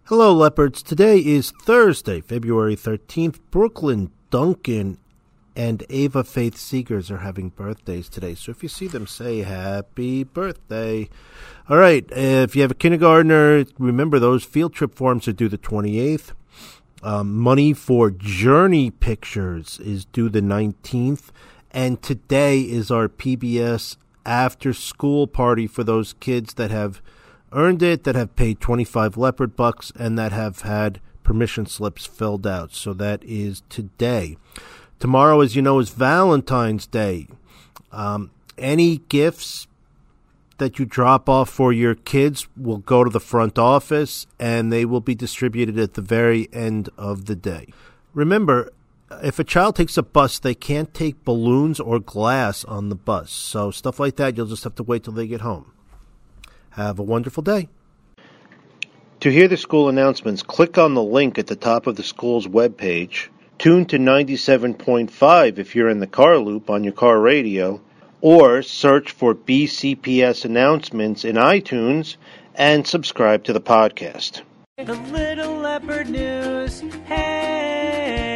Hello, Leopards. Today is Thursday, February 13th. Brooklyn Duncan and Ava Faith Seegers are having birthdays today. So if you see them, say happy birthday. All right. If you have a kindergartner, remember those field trip forms are due the 28th. Money for Journey Pictures is due the 19th. And today is our PBS after-school party for those kids that have earned it, that have paid 25 Leopard bucks, and that have had permission slips filled out. So that is today. Tomorrow, as you know, is Valentine's Day. Any gifts that you drop off for your kids will go to the front office, and they will be distributed at the very end of the day. Remember, if a child takes a bus, they can't take balloons or glass on the bus. So stuff like that, you'll just have to wait till they get home. Have a wonderful day. To hear the school announcements, click on the link at the top of the school's webpage. Tune to 97.5 if you're in the car loop on your car radio, or search for BCPS announcements in iTunes and subscribe to the podcast. The Little Leopard News, hey!